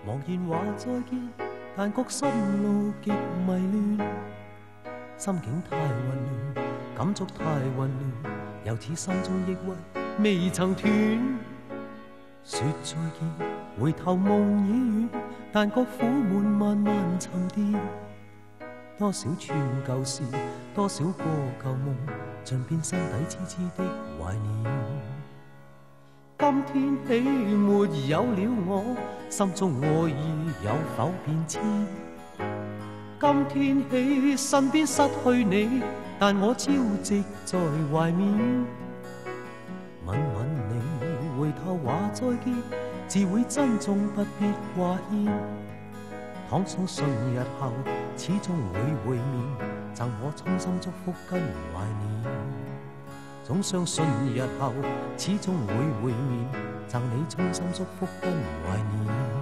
茫然话再见，但觉心路极迷乱，心境太混乱，感触太混乱，又似心中抑郁未曾断。说再见，回头梦已远，但觉苦闷慢慢沉淀。多少串旧事，多少个旧梦，尽变心底痴痴的怀念。今天起没有了我，心中爱意有否变迁？今天起身边失去你，但我朝夕在怀缅。吻吻你，回头话再见，自会珍重不必挂牵。倘相信日后始终会会面，赠我衷心祝福跟怀念。总相信日后始终会会面，赠你衷心祝福跟怀念。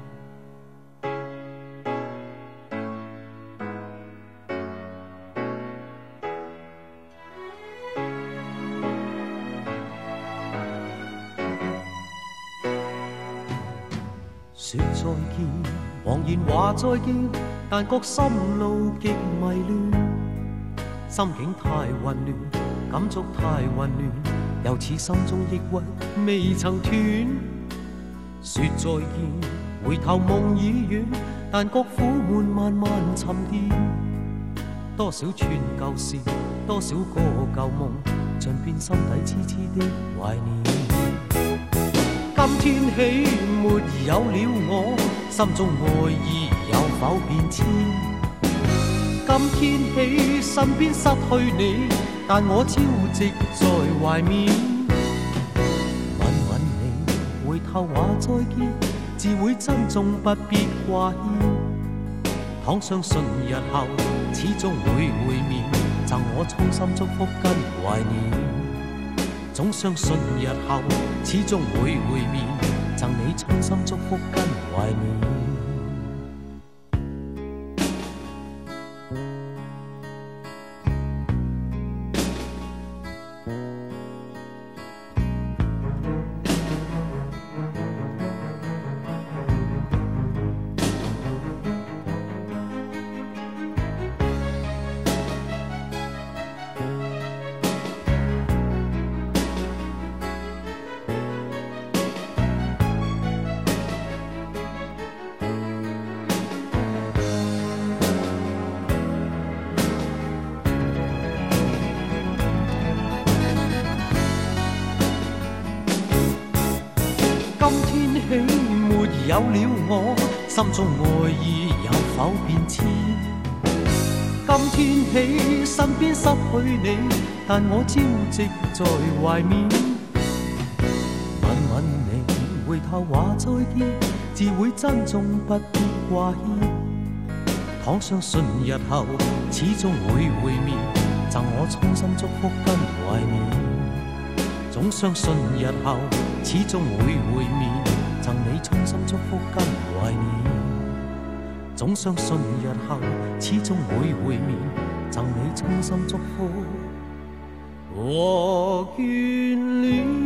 说再见，茫然话再见，但觉心路极迷乱，心境太混乱，感触太混乱，又似心中抑郁未曾断。说再见，回头梦已远，但觉苦闷慢慢沉淀。多少串旧事，多少个旧梦，尽变心底痴痴的怀念。今天起没有了我，心中爱意有否变迁？今天起身边失去你，但我朝夕在怀缅。吻吻你，回头话再见，自会珍重不必挂牵。倘相信日后始终会会面，赠我衷心祝福跟怀念。总相信日后始终会会面，赠你衷心祝福跟怀念。今天起没有了我，心中爱意有否变迁？今天起身边失去你，但我朝夕在怀缅。吻吻你，回头话再见，自会珍重不必挂牵。倘相信日后始终会会面，赠我衷心祝福跟怀念。总相信日后始终会会面，赠你衷心祝福跟怀念。总相信日後始終會會面，贈你衷心祝福和眷戀。